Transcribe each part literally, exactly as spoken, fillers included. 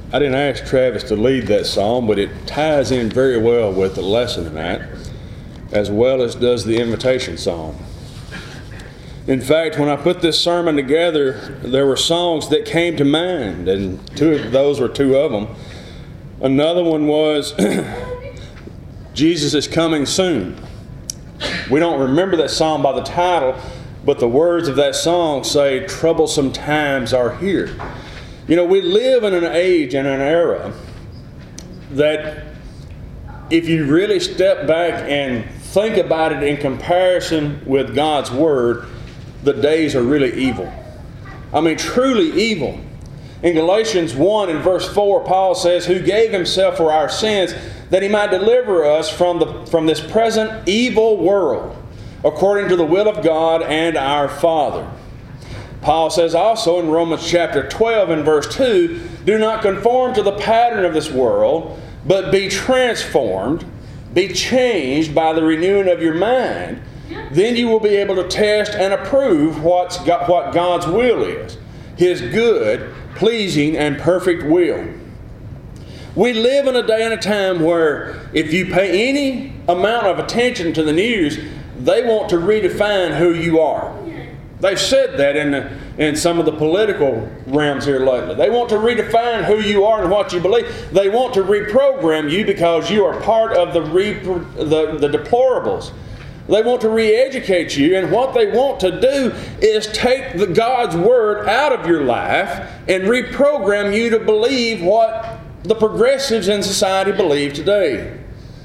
I didn't ask Travis to lead that song, but it ties in very well with the lesson tonight, as well as does the invitation song. In fact, when I put this sermon together, there were songs that came to mind, and two of those were two of them. Another one was, Jesus is Coming Soon. We don't remember that song by the title, but the words of that song say, troublesome times are here. You know, we live in an age and an era that if you really step back and think about it in comparison with God's Word, the days are really evil. I mean, truly evil. In Galatians one and verse four, Paul says, who gave himself for our sins, that he might deliver us from the from this present evil world, according to the will of God and our Father. Paul says also in Romans chapter twelve and verse two, do not conform to the pattern of this world, but be transformed, be changed by the renewing of your mind. Then you will be able to test and approve what's got, what God's will is, His good, pleasing, and perfect will. We live in a day and a time where if you pay any amount of attention to the news, they want to redefine who you are. They've said that in the, in some of the political realms here lately. They want to redefine who you are and what you believe. They want to reprogram you because you are part of the, repro, the, the deplorables. They want to re-educate you, and what they want to do is take the God's Word out of your life and reprogram you to believe what the progressives in society believe today.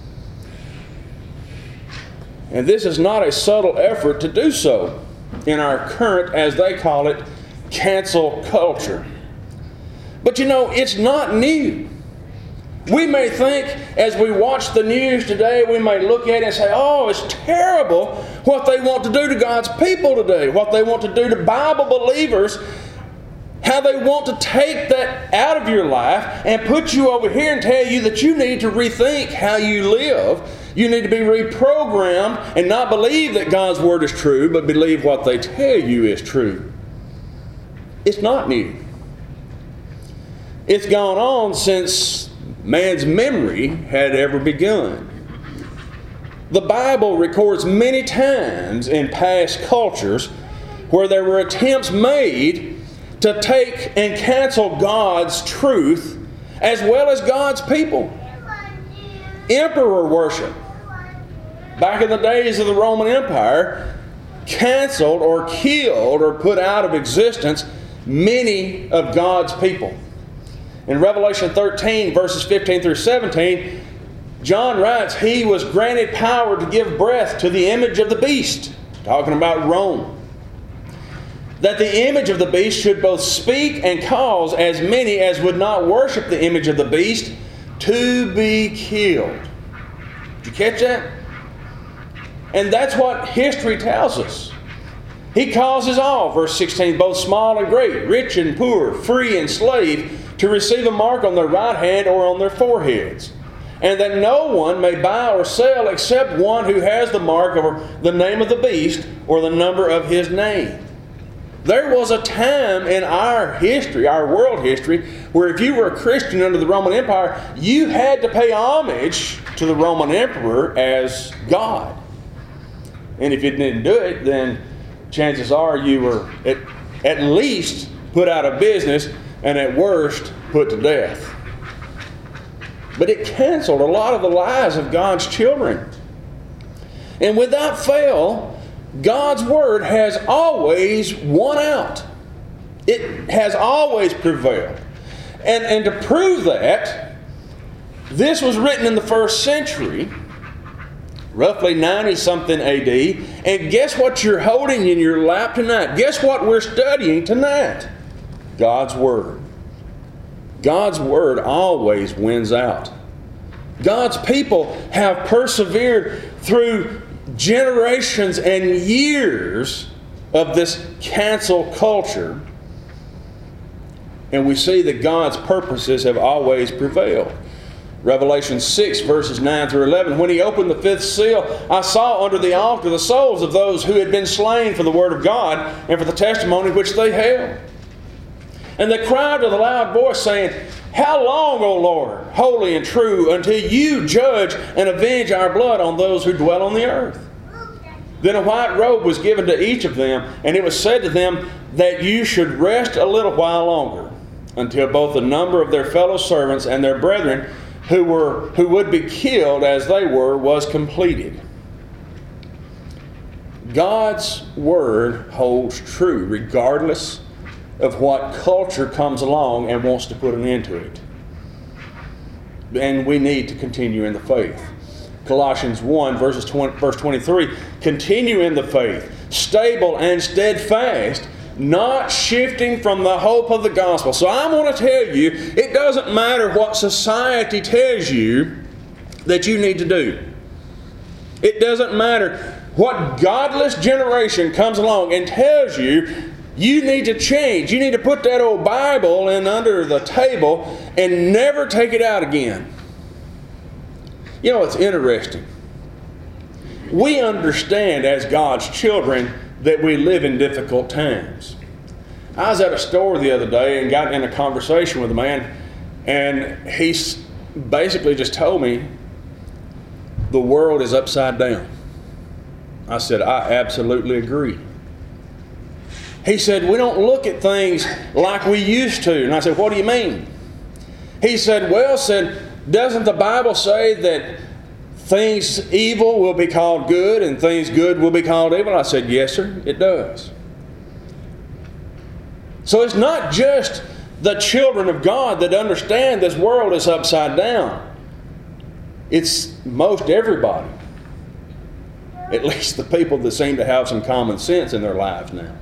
And this is not a subtle effort to do so in our current, as they call it, cancel culture. But you know, it's not new. We may think, as we watch the news today, we may look at it and say, oh, it's terrible what they want to do to God's people today, what they want to do to Bible believers, how they want to take that out of your life and put you over here and tell you that you need to rethink how you live. You need to be reprogrammed and not believe that God's Word is true, but believe what they tell you is true. It's not new. It's gone on since man's memory had ever begun. The Bible records many times in past cultures where there were attempts made to take and cancel God's truth as well as God's people. Emperor worship, back in the days of the Roman Empire, canceled or killed or put out of existence many of God's people. In Revelation thirteen, verses fifteen through seventeen, John writes, he was granted power to give breath to the image of the beast, talking about Rome, that the image of the beast should both speak and cause as many as would not worship the image of the beast to be killed. Did you catch that? And that's what history tells us. He causes all, verse sixteen, both small and great, rich and poor, free and slave, to receive a mark on their right hand or on their foreheads, and that no one may buy or sell except one who has the mark or the name of the beast or the number of his name. There was a time in our history, our world history, where if you were a Christian under the Roman Empire, you had to pay homage to the Roman emperor as God. And if you didn't do it, then chances are you were at, at least put out of business and at worst put to death. But it canceled a lot of the lives of God's children. And without fail, God's Word has always won out. It has always prevailed. And, and to prove that, this was written in the first century, roughly ninety-something A D. And guess what you're holding in your lap tonight? Guess what we're studying tonight? God's Word. God's Word always wins out. God's people have persevered through generations and years of this cancel culture. And we see that God's purposes have always prevailed. Revelation six, verses nine through eleven. When he opened the fifth seal, I saw under the altar the souls of those who had been slain for the word of God and for the testimony which they held. And they cried with a loud voice, saying, How long, O Lord, holy and true, until you judge and avenge our blood on those who dwell on the earth? Then a white robe was given to each of them, and it was said to them that you should rest a little while longer, until both the number of their fellow servants and their brethren who were who would be killed as they were was completed. God's word holds true regardless of what culture comes along and wants to put an end to it. And we need to continue in the faith. Colossians one, verses twenty, verse twenty-three, continue in the faith, stable and steadfast, not shifting from the hope of the gospel. So I want to tell you, it doesn't matter what society tells you that you need to do. It doesn't matter what godless generation comes along and tells you you need to change. You need to put that old Bible in under the table and never take it out again. You know, it's interesting. We understand as God's children that we live in difficult times. I was at a store the other day and got in a conversation with a man, and he basically just told me the world is upside down. I said, I absolutely agree. He said, we don't look at things like we used to. And I said, what do you mean? He said, well, said, doesn't the Bible say that things evil will be called good and things good will be called evil? I said, yes, sir, it does. So it's not just the children of God that understand this world is upside down. It's most everybody. At least the people that seem to have some common sense in their lives now.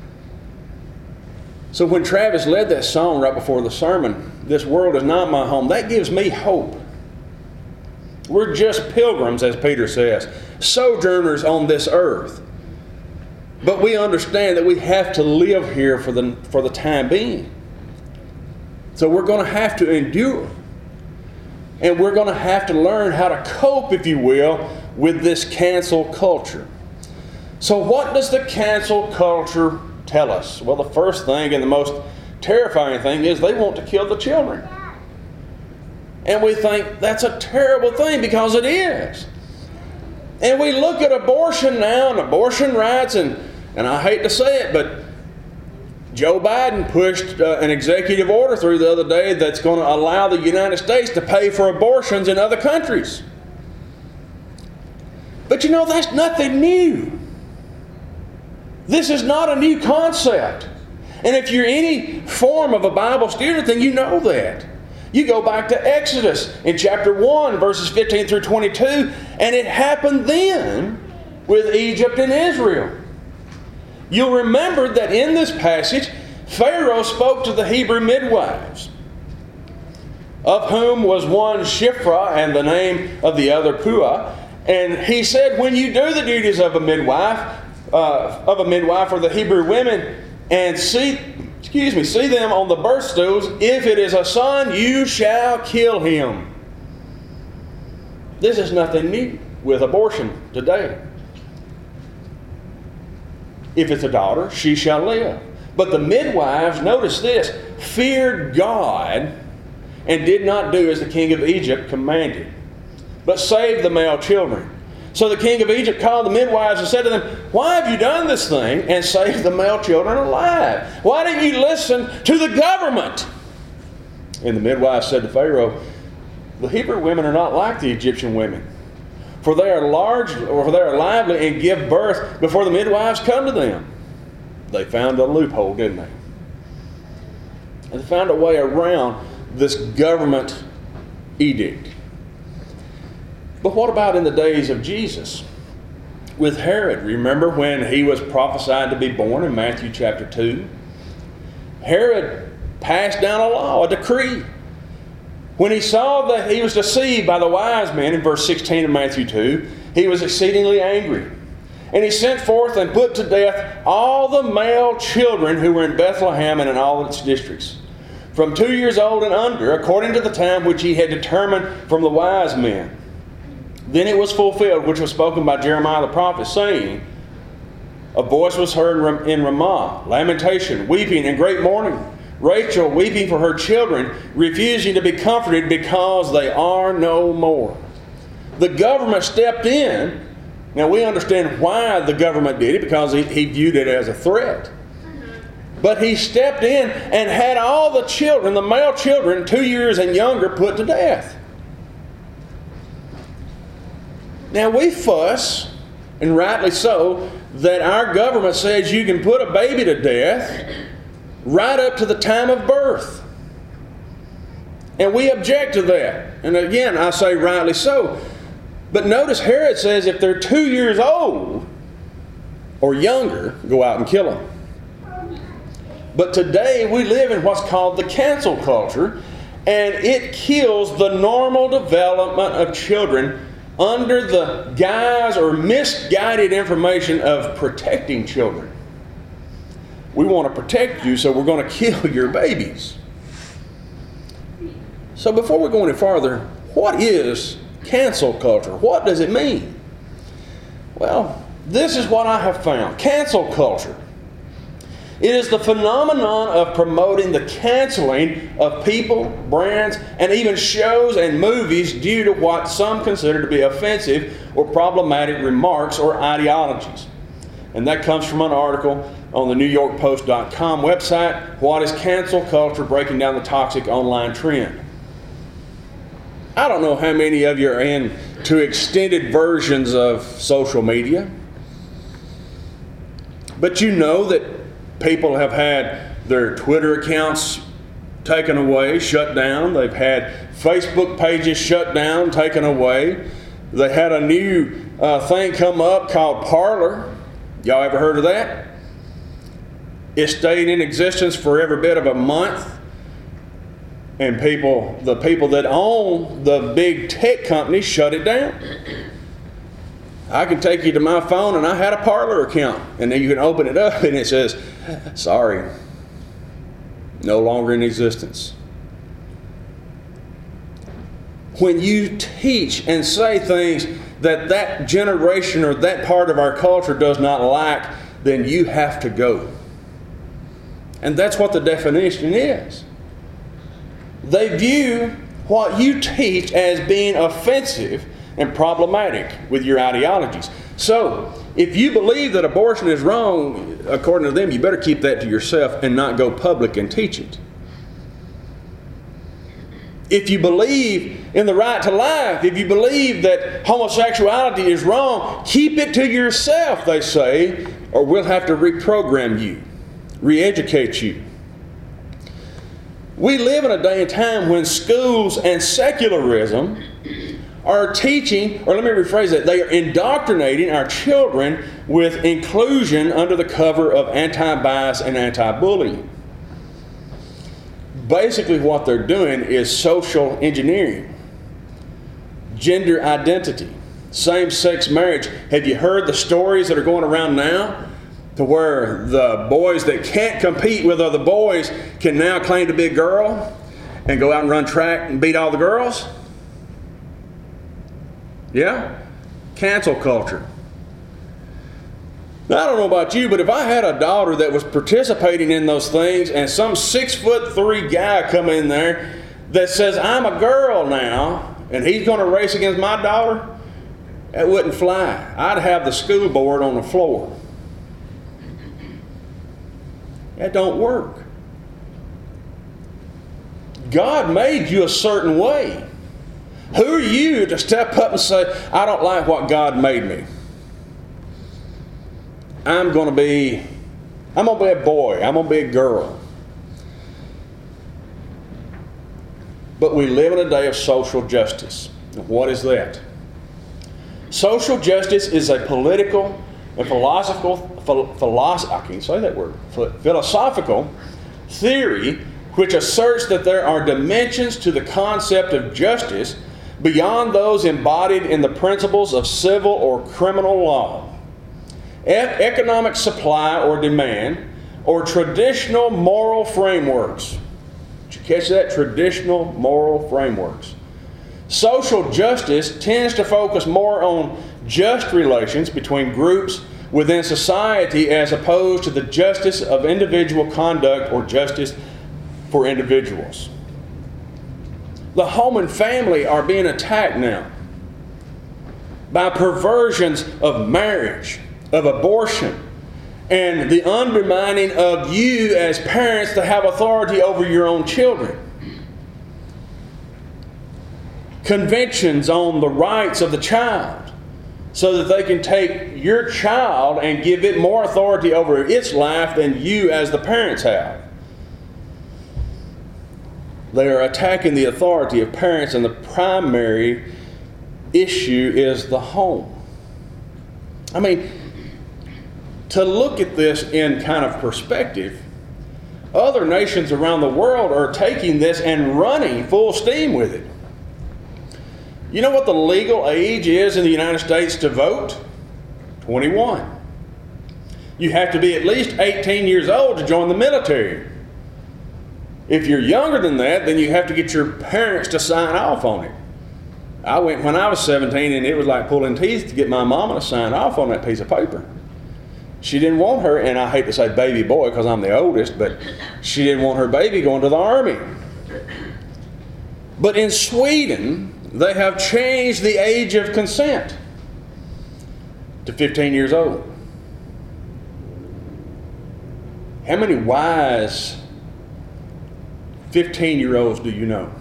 So when Travis led that song right before the sermon, This World Is Not My Home, that gives me hope. We're just pilgrims, as Peter says, sojourners on this earth. But we understand that we have to live here for the, for the time being. So we're going to have to endure. And we're going to have to learn how to cope, if you will, with this cancel culture. So what does the cancel culture tell us? Well, the first thing and the most terrifying thing is they want to kill the children. And we think that's a terrible thing because it is. And we look at abortion now and abortion rights, and, and I hate to say it, but Joe Biden pushed uh, an executive order through the other day that's going to allow the United States to pay for abortions in other countries. But you know, that's nothing new. This is not a new concept. And if you're any form of a Bible student, then you know that. You go back to Exodus in chapter one, verses fifteen through twenty-two, and it happened then with Egypt and Israel. You'll remember that in this passage, Pharaoh spoke to the Hebrew midwives, of whom was one Shiphrah and the name of the other Puah. And he said, when you do the duties of a midwife, uh, of a midwife for the Hebrew women, and see, excuse me, see them on the birth stools, if it is a son, you shall kill him. This is nothing new with abortion today. If it's a daughter, she shall live. But the midwives, notice this, feared God and did not do as the king of Egypt commanded, but saved the male children. So the king of Egypt called the midwives and said to them, why have you done this thing and saved the male children alive? Why didn't you listen to the government? And the midwives said to Pharaoh, the Hebrew women are not like the Egyptian women, for they are large, or they are lively and give birth before the midwives come to them. They found a loophole, didn't they? And they found a way around this government edict. But what about in the days of Jesus? With Herod, remember when he was prophesied to be born in Matthew chapter two? Herod passed down a law, a decree. When he saw that he was deceived by the wise men, in verse sixteen of Matthew two, he was exceedingly angry. And he sent forth and put to death all the male children who were in Bethlehem and in all its districts, from two years old and under, according to the time which he had determined from the wise men. Then it was fulfilled, which was spoken by Jeremiah the prophet, saying, a voice was heard in Ramah, lamentation, weeping, and great mourning. Rachel weeping for her children, refusing to be comforted because they are no more. The government stepped in. Now we understand why the government did it, because he, he viewed it as a threat. But he stepped in and had all the children, the male children, two years and younger, put to death. Now we fuss, and rightly so, that our government says you can put a baby to death right up to the time of birth. And we object to that. And again, I say rightly so. But notice Herod says if they're two years old or younger, go out and kill them. But today we live in what's called the cancel culture, and it kills the normal development of children under the guise or misguided information of protecting children. We want to protect you, so we're going to kill your babies. So before we go any farther, what is cancel culture? What does it mean? Well, this is what I have found. Cancel culture. It is the phenomenon of promoting the canceling of people, brands, and even shows and movies due to what some consider to be offensive or problematic remarks or ideologies. And that comes from an article on the New York Post dot com website, What is Cancel Culture? Breaking Down the Toxic Online Trend. I don't know how many of you are into extended versions of social media, but you know that people have had their Twitter accounts taken away, shut down. They've had Facebook pages shut down, taken away. They had a new uh, thing come up called Parler. Y'all ever heard of that? It stayed in existence for every bit of a month. And people, the people that own the big tech companies shut it down. I can take you to my phone, and I had a Parler account. And then you can open it up and it says, sorry, no longer in existence. When you teach and say things that that generation or that part of our culture does not like, then you have to go. And that's what the definition is. They view what you teach as being offensive and problematic with your ideologies. So, if you believe that abortion is wrong, according to them, you better keep that to yourself and not go public and teach it. If you believe in the right to life, if you believe that homosexuality is wrong, keep it to yourself, they say, or we'll have to reprogram you, re-educate you. We live in a day and time when schools and secularism are teaching, or let me rephrase that, they are indoctrinating our children with inclusion under the cover of anti-bias and anti-bullying. Basically what they're doing is social engineering, gender identity, same-sex marriage. Have you heard the stories that are going around now? To where the boys that can't compete with other boys can now claim to be a girl and go out and run track and beat all the girls? Yeah? Cancel culture. Now, I don't know about you, but if I had a daughter that was participating in those things and some six foot three guy come in there that says, I'm a girl now, and he's going to race against my daughter, that wouldn't fly. I'd have the school board on the floor. That don't work. God made you a certain way. Who are you to step up and say, I don't like what God made me? I'm going to be, I'm going to be a boy. I'm going to be a girl. But we live in a day of social justice. What is that? Social justice is a political and philosophical, philosoph- I can't say that word, philosophical theory which asserts that there are dimensions to the concept of justice beyond those embodied in the principles of civil or criminal law. E- economic supply or demand, or traditional moral frameworks. Did you catch that? Traditional moral frameworks. Social justice tends to focus more on just relations between groups within society as opposed to the justice of individual conduct or justice for individuals. The home and family are being attacked now by perversions of marriage, of abortion, and the undermining of you as parents to have authority over your own children. Conventions on the rights of the child so that they can take your child and give it more authority over its life than you as the parents have. They are attacking the authority of parents, and the primary issue is the home. I mean, to look at this in kind of perspective, other nations around the world are taking this and running full steam with it. You know what the legal age is in the United States to vote? twenty-one. You have to be at least eighteen years old to join the military. If you're younger than that, then you have to get your parents to sign off on it. I went when I was seventeen, and it was like pulling teeth to get my mama to sign off on that piece of paper. She didn't want her, and I hate to say baby boy because I'm the oldest, but she didn't want her baby going to the army. But in Sweden, they have changed the age of consent to fifteen years old. How many wise fifteen-year-olds do you know?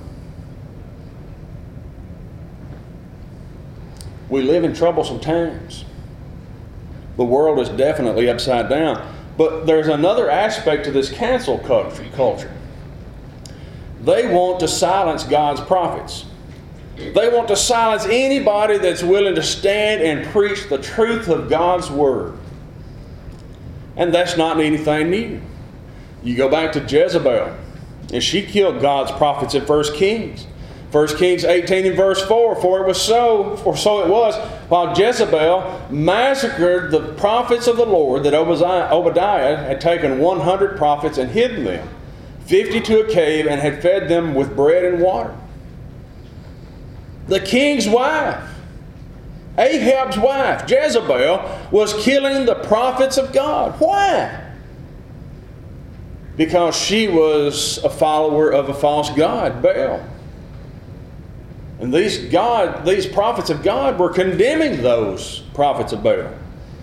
We live in troublesome times. The world is definitely upside down. But there's another aspect to this cancel culture. They want to silence God's prophets. They want to silence anybody that's willing to stand and preach the truth of God's Word. And that's not anything new. You go back to Jezebel, and she killed God's prophets in First Kings. First Kings eighteen and verse four, for it was so, for so it was, while Jezebel massacred the prophets of the Lord, that Obadiah had taken one hundred prophets and hidden them, fifty to a cave, and had fed them with bread and water. The king's wife, Ahab's wife, Jezebel, was killing the prophets of God. Why? Because she was a follower of a false god, Baal. And these God, these prophets of God were condemning those prophets of Baal.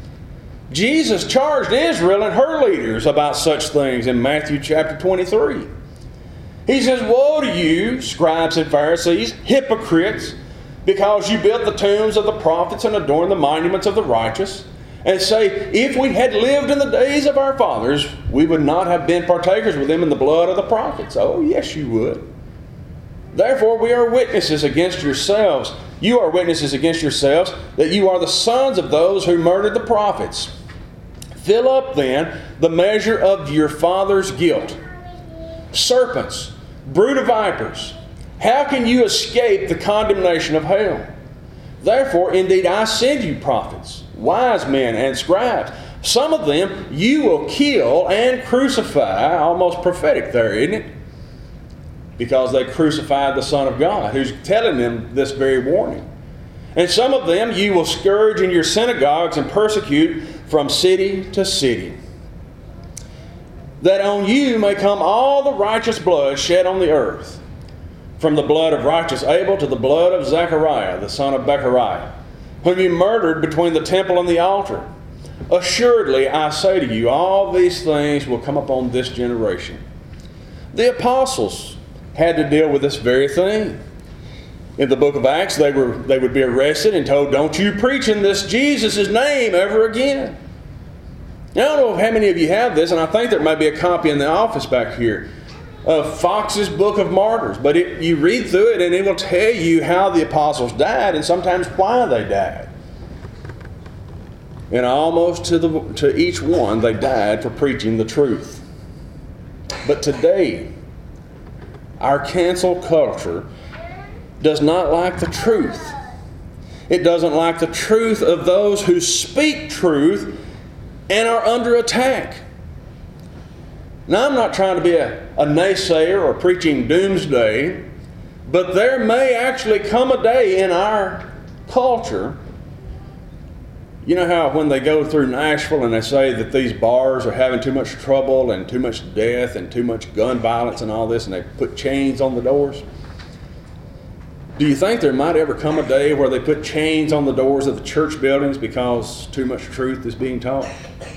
Jesus charged Israel and her leaders about such things in Matthew chapter twenty-three. He says, woe to you, scribes and Pharisees, hypocrites, because you built the tombs of the prophets and adorn the monuments of the righteous, and say, if we had lived in the days of our fathers, we would not have been partakers with them in the blood of the prophets. Oh, yes, you would. Therefore, we are witnesses against yourselves. You are witnesses against yourselves that you are the sons of those who murdered the prophets. Fill up then the measure of your father's guilt. Serpents, brood of vipers, how can you escape the condemnation of hell? Therefore, indeed, I send you prophets, wise men, and scribes. Some of them you will kill and crucify. Almost prophetic there, isn't it? Because they crucified the Son of God, who's telling them this very warning. And some of them you will scourge in your synagogues and persecute from city to city, that on you may come all the righteous blood shed on the earth, from the blood of righteous Abel to the blood of Zechariah, the son of Bechariah, whom you murdered between the temple and the altar. Assuredly, I say to you, all these things will come upon this generation. The apostles had to deal with this very thing. In the book of Acts, they were they would be arrested and told, don't you preach in this Jesus' name ever again. Now, I don't know how many of you have this, and I think there might be a copy in the office back here of Fox's Book of Martyrs. But it, you read through it, and it will tell you how the apostles died and sometimes why they died. And almost to, the, to each one, they died for preaching the truth. But today, our cancel culture does not like the truth. It doesn't like the truth of those who speak truth and are under attack. Now, I'm not trying to be a, a naysayer or preaching doomsday, but there may actually come a day in our culture You know how when they go through Nashville and they say that these bars are having too much trouble and too much death and too much gun violence and all this, and they put chains on the doors? Do you think there might ever come a day where they put chains on the doors of the church buildings because too much truth is being taught?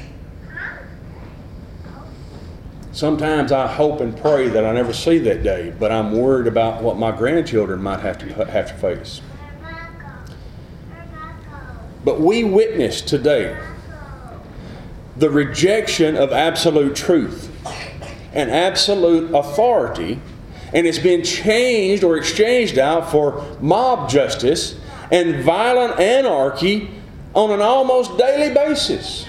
Sometimes I hope and pray that I never see that day, but I'm worried about what my grandchildren might have to have to face. But we witness today the rejection of absolute truth and absolute authority, and it's been changed or exchanged out for mob justice and violent anarchy on an almost daily basis.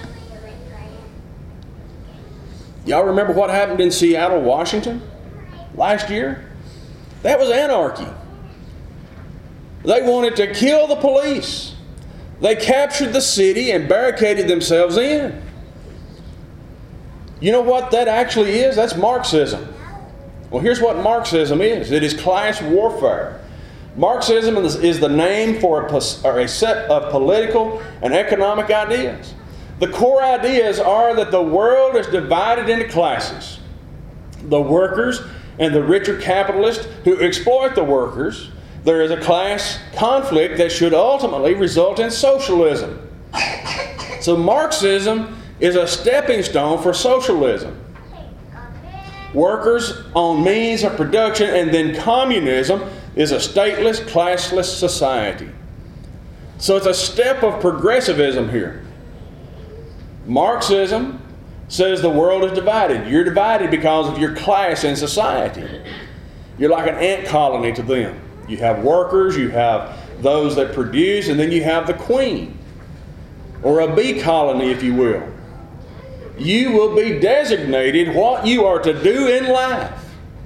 Y'all remember what happened in Seattle, Washington last year? That was anarchy. They wanted to kill the police. They captured the city and barricaded themselves in. You know what that actually is? That's Marxism. Well, here's what Marxism is. It is class warfare. Marxism is, is the name for a, or a set of political and economic ideas. The core ideas are that the world is divided into classes. The workers and the richer capitalists who exploit the workers. There is a class conflict that should ultimately result in socialism. So Marxism is a stepping stone for socialism. Workers own means of production, and then communism is a stateless, classless society. So it's a step of progressivism here. Marxism says the world is divided. You're divided because of your class in society. You're like an ant colony to them. You have workers, you have those that produce, and then you have the queen, or a bee colony, if you will. You will be designated what you are to do in life.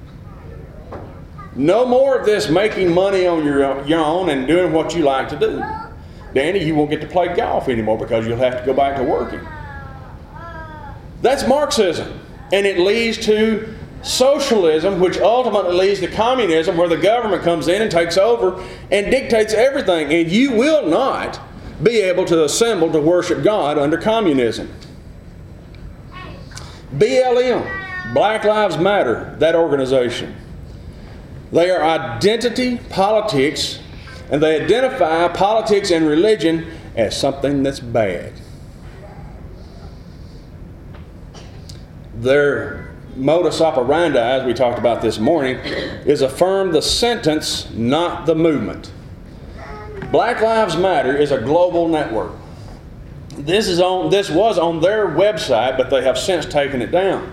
No more of this making money on your, your own and doing what you like to do. Danny, you won't get to play golf anymore because you'll have to go back to working. That's Marxism, and it leads to socialism, which ultimately leads to communism, where the government comes in and takes over and dictates everything, and you will not be able to assemble to worship God under communism. B L M, Black Lives Matter, that organization. They are identity politics, and they identify politics and religion as something that's bad. Their modus operandi, as we talked about this morning, is affirm the sentence, not the movement. Black Lives Matter is a global network. This is on. This was on their website, but they have since taken it down.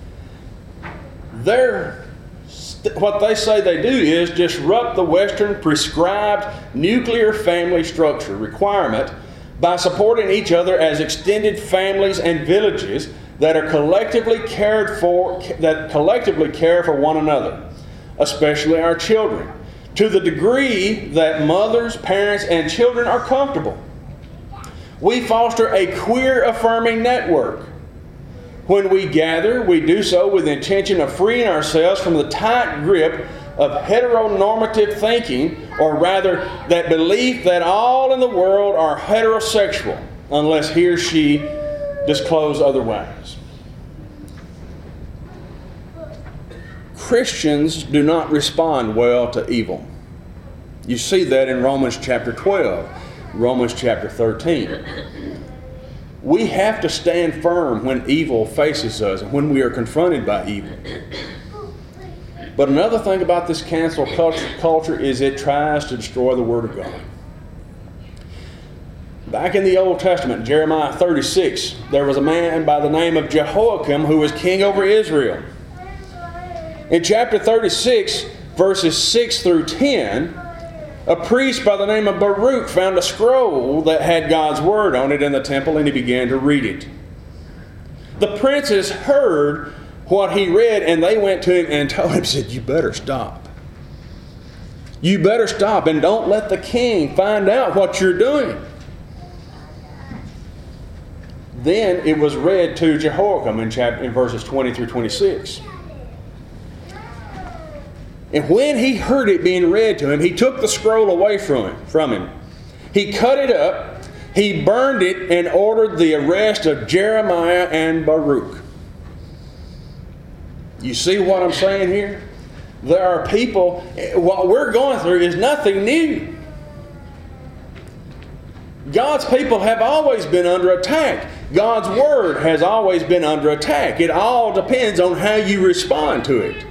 Their, what they say they do is disrupt the Western prescribed nuclear family structure requirement by supporting each other as extended families and villages that are collectively cared for, that collectively care for one another, especially our children, to the degree that mothers, parents, and children are comfortable. We foster a queer-affirming network. When we gather, we do so with the intention of freeing ourselves from the tight grip of heteronormative thinking, or rather, that belief that all in the world are heterosexual, unless he or she disclose otherwise. Christians do not respond well to evil. You see that in Romans chapter twelve, Romans chapter thirteen. We have to stand firm when evil faces us and when we are confronted by evil. But another thing about this cancel culture is it tries to destroy the Word of God. Back in the Old Testament, Jeremiah thirty-six, there was a man by the name of Jehoiakim who was king over Israel. In chapter thirty-six, verses six through ten, a priest by the name of Baruch found a scroll that had God's word on it in the temple, and he began to read it. The princes heard what he read, and they went to him and told him, said, "You better stop. You better stop, and don't let the king find out what you're doing." Then it was read to Jehoiakim in, chapter, in verses twenty through twenty-six. And when he heard it being read to him, he took the scroll away from him. From him. He cut it up, He burned it and ordered the arrest of Jeremiah and Baruch. You see what I'm saying here? There are people, what we're going through is nothing new. God's people have always been under attack. God's Word has always been under attack. It all depends on how you respond to it.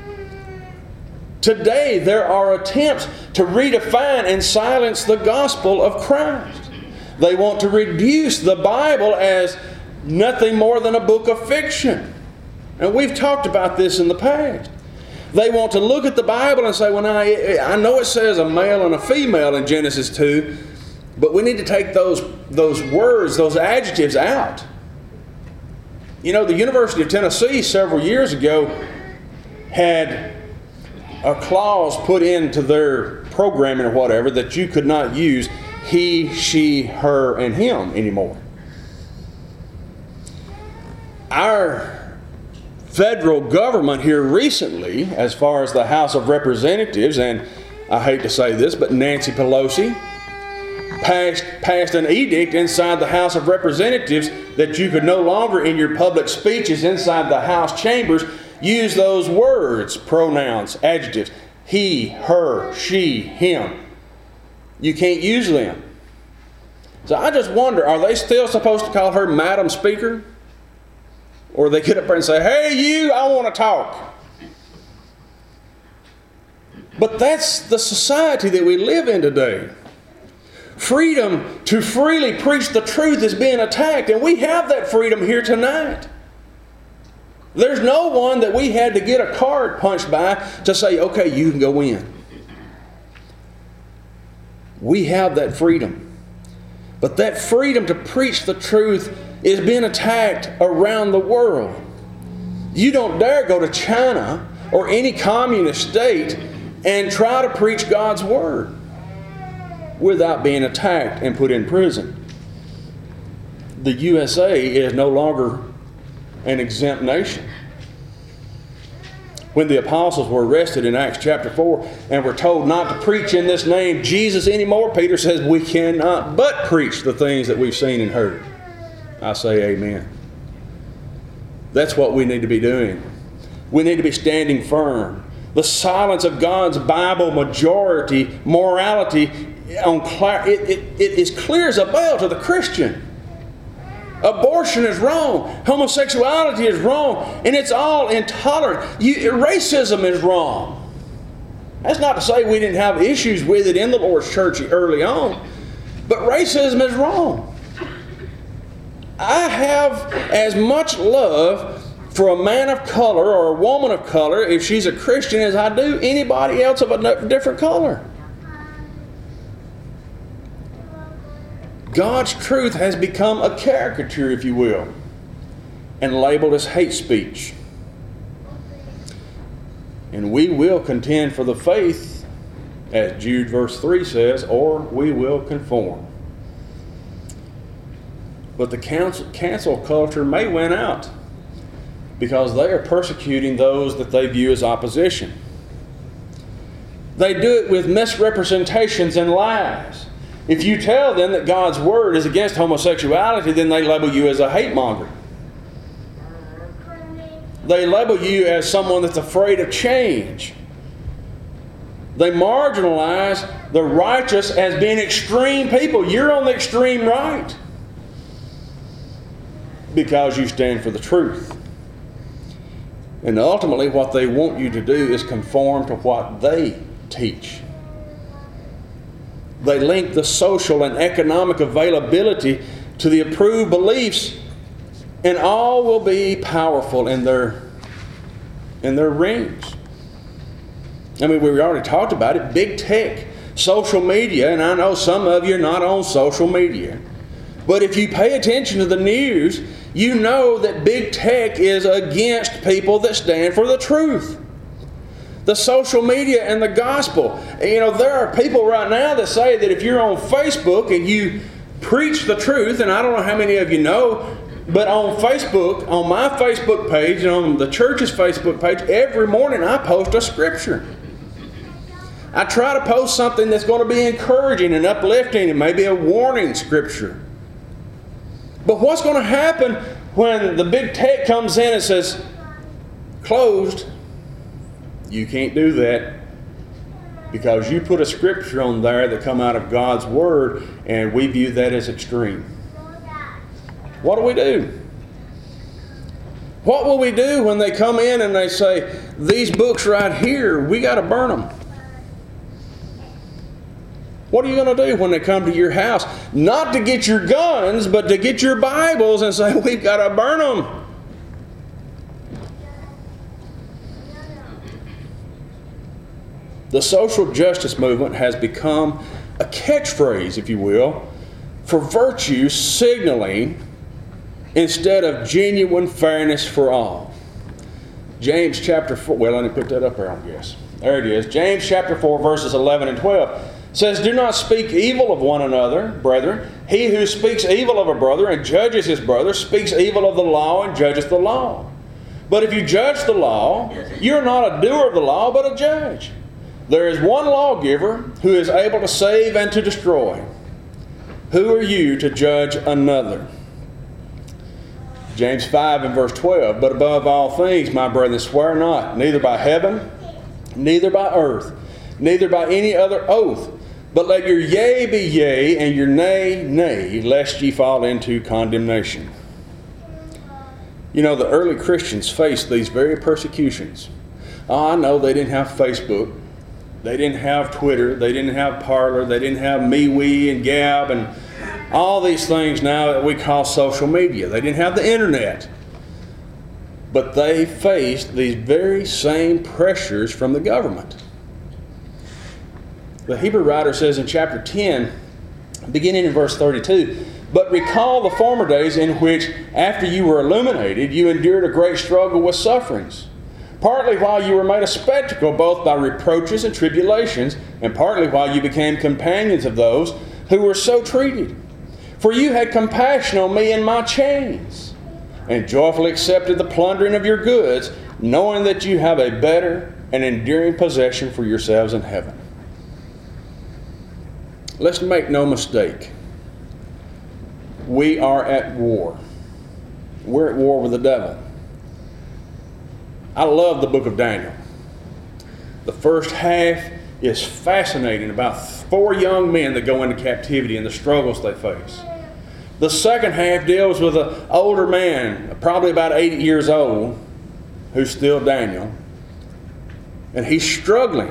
Today, there are attempts to redefine and silence the gospel of Christ. They want to reduce the Bible as nothing more than a book of fiction. And we've talked about this in the past. They want to look at the Bible and say, well, now, I know it says a male and a female in Genesis two, but we need to take those, those words, those adjectives out. You know, the University of Tennessee several years ago had a clause put into their programming or whatever that you could not use he, she, her, and him anymore. Our federal government here recently, as far as the House of Representatives, and I hate to say this, but Nancy Pelosi passed, passed an edict inside the House of Representatives that you could no longer, in your public speeches inside the House chambers, use those words, pronouns, adjectives, he, her, she, him. You can't use them. So I just wonder, are they still supposed to call her Madam Speaker? Or they get up there and say, hey you, I want to talk. But that's the society that we live in today. Freedom to freely preach the truth is being attacked, and we have that freedom here tonight. There's no one that we had to get a card punched by to say, okay, you can go in. We have that freedom. But that freedom to preach the truth is being attacked around the world. You don't dare go to China or any communist state and try to preach God's Word without being attacked and put in prison. The U S A is no longer an exempt nation. When the apostles were arrested in Acts chapter four and were told not to preach in this name Jesus anymore, Peter says we cannot but preach the things that we've seen and heard. I say amen. That's what we need to be doing. We need to be standing firm. The silence of God's Bible majority morality on it, it, it is clear as a bell to the Christian. Abortion is wrong. Homosexuality is wrong. And it's all intolerant. You, racism is wrong. That's not to say we didn't have issues with it in the Lord's church early on. But racism is wrong. I have as much love for a man of color or a woman of color, if she's a Christian, as I do anybody else of a different color. God's truth has become a caricature, if you will, and labeled as hate speech. And we will contend for the faith, as Jude verse three says, or we will conform. But the cancel, cancel culture may win out because they are persecuting those that they view as opposition. They do it with misrepresentations and lies. If you tell them that God's Word is against homosexuality, then they label you as a hate monger. They label you as someone that's afraid of change. They marginalize the righteous as being extreme people. You're on the extreme right because you stand for the truth. And ultimately what they want you to do is conform to what they teach. They link the social and economic availability to the approved beliefs, and all will be powerful in their, in their rings. I mean, we already talked about it. Big tech, social media, and I know some of you are not on social media. But if you pay attention to the news, you know that big tech is against people that stand for the truth. The social media and the gospel. You know, there are people right now that say that if you're on Facebook and you preach the truth, and I don't know how many of you know, but on Facebook, on my Facebook page, and on the church's Facebook page, every morning I post a scripture. I try to post something that's going to be encouraging and uplifting and maybe a warning scripture. But what's going to happen when the big tech comes in and says, closed? You can't do that because you put a scripture on there that come out of God's Word, and we view that as extreme. What do we do? What will we do when they come in and they say, these books right here, we got to burn them? What are you going to do when they come to your house? Not to get your guns, but to get your Bibles and say, we've got to burn them. The social justice movement has become a catchphrase, if you will, for virtue signaling instead of genuine fairness for all. James chapter four, well, let me put that up there, I guess. There it is. James chapter four, verses eleven and twelve says, do not speak evil of one another, brethren. He who speaks evil of a brother and judges his brother speaks evil of the law and judges the law. But if you judge the law, you're not a doer of the law, but a judge. There is one lawgiver who is able to save and to destroy. Who are you to judge another? James five and verse twelve, but above all things, my brethren, swear not, neither by heaven, neither by earth, neither by any other oath, but let your yea be yea, and your nay, nay, lest ye fall into condemnation. You know, the early Christians faced these very persecutions. Oh, I know they didn't have Facebook. They didn't have Twitter. They didn't have Parler. They didn't have MeWe and Gab and all these things now that we call social media. They didn't have the internet. But they faced these very same pressures from the government. The Hebrew writer says in chapter ten, beginning in verse thirty-two, but recall the former days in which, after you were illuminated, you endured a great struggle with sufferings, partly while you were made a spectacle both by reproaches and tribulations, and partly while you became companions of those who were so treated. For you had compassion on me in my chains, and joyfully accepted the plundering of your goods, knowing that you have a better and enduring possession for yourselves in heaven. Let's make no mistake. We are at war. We're at war with the devil. I love the book of Daniel. The first half is fascinating about four young men that go into captivity and the struggles they face. The second half deals with an older man, probably about eighty years old, who's still Daniel. And he's struggling.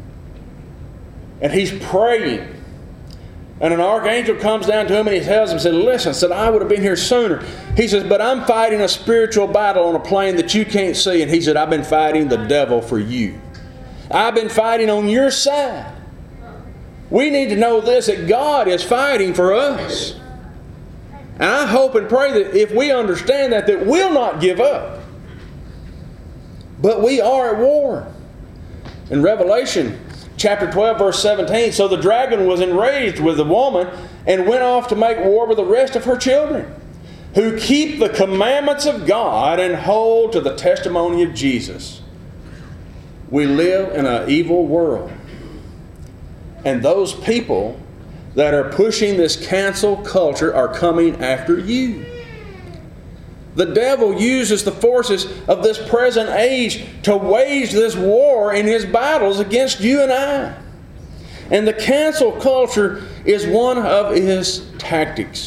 And he's praying. And an archangel comes down to him and he tells him, said, listen, said, I would have been here sooner. He says, but I'm fighting a spiritual battle on a plane that you can't see. And he said, I've been fighting the devil for you. I've been fighting on your side. We need to know this, that God is fighting for us. And I hope and pray that if we understand that, that we'll not give up. But we are at war. In Revelation chapter twelve, verse seventeen, so the dragon was enraged with the woman and went off to make war with the rest of her children, who keep the commandments of God and hold to the testimony of Jesus. We live in an evil world. And those people that are pushing this cancel culture are coming after you. The devil uses the forces of this present age to wage this war in his battles against you and I. And the cancel culture is one of his tactics.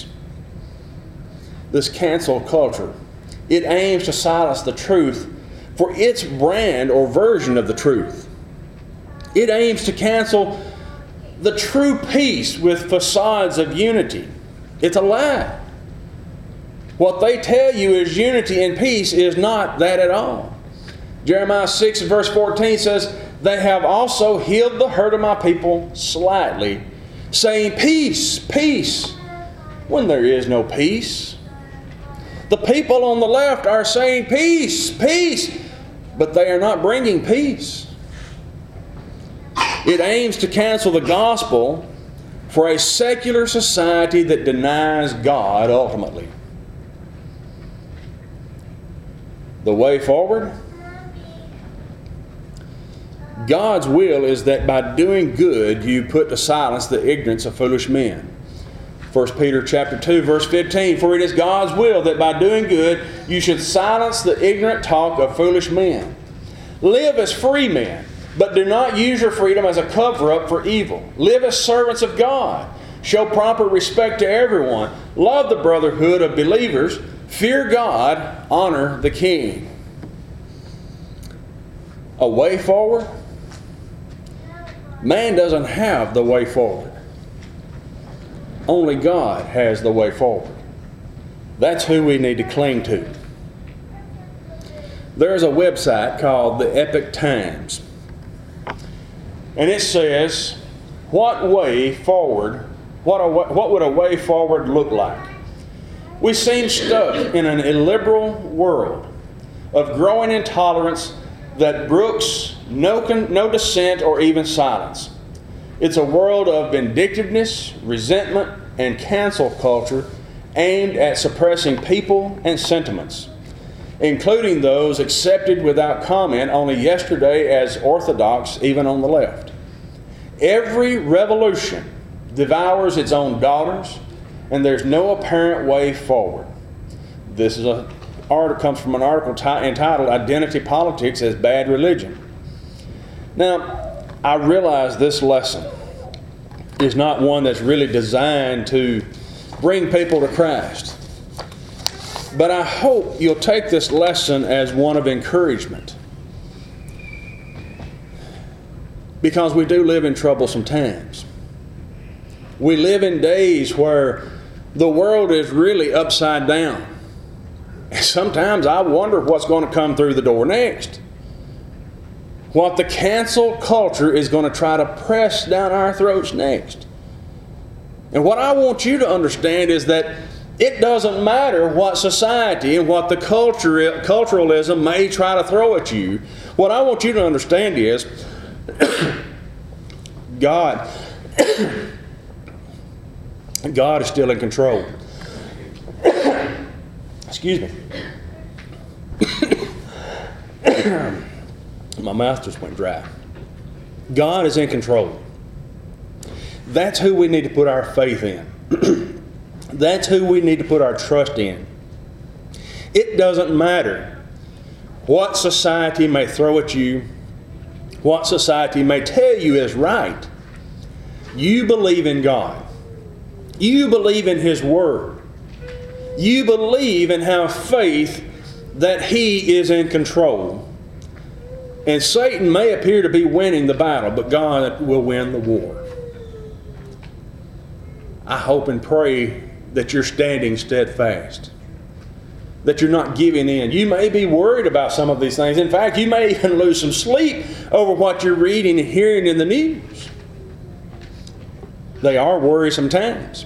This cancel culture, it aims to silence the truth for its brand or version of the truth. It aims to cancel the true peace with facades of unity. It's a lie. What they tell you is unity and peace is not that at all. Jeremiah six verse fourteen says, they have also healed the hurt of my people slightly, saying peace, peace, when there is no peace. The people on the left are saying peace, peace, but they are not bringing peace. It aims to cancel the gospel for a secular society that denies God ultimately. The way forward? God's will is that by doing good you put to silence the ignorance of foolish men. First Peter chapter two, verse fifteen, for it is God's will that by doing good you should silence the ignorant talk of foolish men. Live as free men, but do not use your freedom as a cover-up for evil. Live as servants of God. Show proper respect to everyone. Love the brotherhood of believers. Fear God. Honor the king. A way forward? Man doesn't have the way forward. Only God has the way forward. That's who we need to cling to. There's a website called the Epoch Times. And it says, what way forward, what, a, what would a way forward look like? We seem stuck in an illiberal world of growing intolerance that brooks no, no dissent or even silence. It's a world of vindictiveness, resentment, and cancel culture aimed at suppressing people and sentiments, including those accepted without comment only yesterday as orthodox, even on the left. Every revolution devours its own daughters, and there's no apparent way forward. This is a article comes from an article t- entitled "Identity Politics as Bad Religion." Now, I realize this lesson is not one that's really designed to bring people to Christ. But I hope you'll take this lesson as one of encouragement. Because we do live in troublesome times. We live in days where the world is really upside down. And sometimes I wonder what's going to come through the door next. What the cancel culture is going to try to press down our throats next. And what I want you to understand is that it doesn't matter what society and what the culture, culturalism may try to throw at you. What I want you to understand is God, God is still in control. Excuse me. My mouth just went dry. God is in control. That's who we need to put our faith in. That's who we need to put our trust in. It doesn't matter what society may throw at you, what society may tell you is right. You believe in God. You believe in His Word. You believe and have faith that He is in control. And Satan may appear to be winning the battle, but God will win the war. I hope and pray that you're standing steadfast, that you're not giving in. You may be worried about some of these things. In fact, you may even lose some sleep over what you're reading and hearing in the news. They are worrisome times.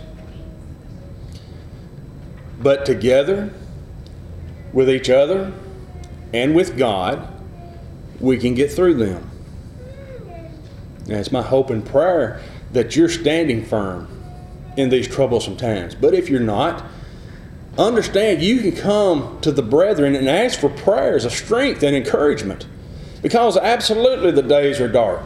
But together, with each other, and with God, we can get through them. And it's my hope and prayer that you're standing firm in these troublesome times. But if you're not, understand you can come to the brethren and ask for prayers of strength and encouragement, because absolutely the days are dark.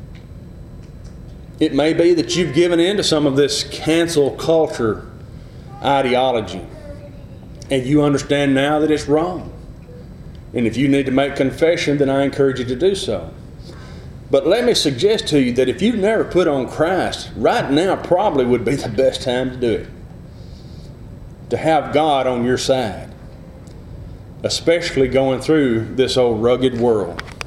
It may be that you've given in to some of this cancel culture ideology, and you understand now that it's wrong. And if you need to make confession, then I encourage you to do so. But let me suggest to you that if you've never put on Christ, right now probably would be the best time to do it. To have God on your side, especially going through this old rugged world.